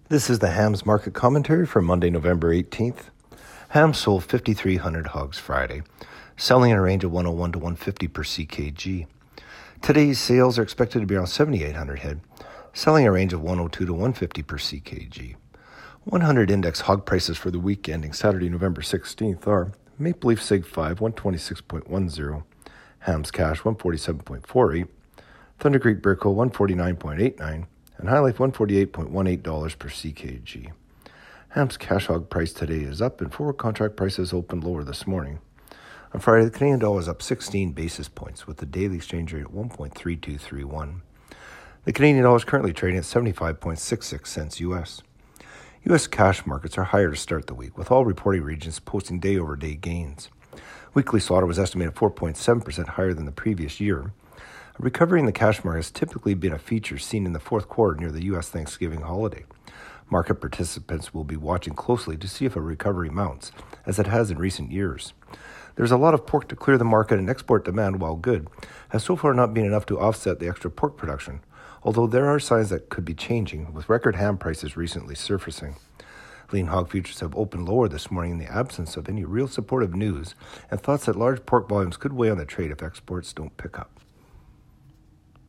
This is the Hams Market Commentary for Monday, November 18th. Hams sold 5,300 hogs Friday, selling in a range of 101 to 150 per CKG. Today's sales are expected to be around 7,800 head, selling a range of 102 to 150 per CKG. 100 index hog prices for the week ending Saturday, November 16th are Maple Leaf Sig 5, 126.10, Hams Cash 147.48, Thunder Creek Brickle 149.89, and High Life $148.18 per CKG. Hams cash hog price today is up, and forward contract prices opened lower this morning. On Friday, the Canadian dollar is up 16 basis points, with the daily exchange rate at 1.3231. The Canadian dollar is currently trading at 75.66 cents U.S. U.S. cash markets are higher to start the week, with all reporting regions posting day-over-day gains. Weekly slaughter was estimated 4.7% higher than the previous year. A recovery in the cash market has typically been a feature seen in the fourth quarter near the U.S. Thanksgiving holiday. Market participants will be watching closely to see if a recovery mounts, as it has in recent years. There's a lot of pork to clear the market, and export demand, while good, has so far not been enough to offset the extra pork production, although there are signs that could be changing, with record ham prices recently surfacing. Lean hog futures have opened lower this morning in the absence of any real supportive news and thoughts that large pork volumes could weigh on the trade if exports don't pick up.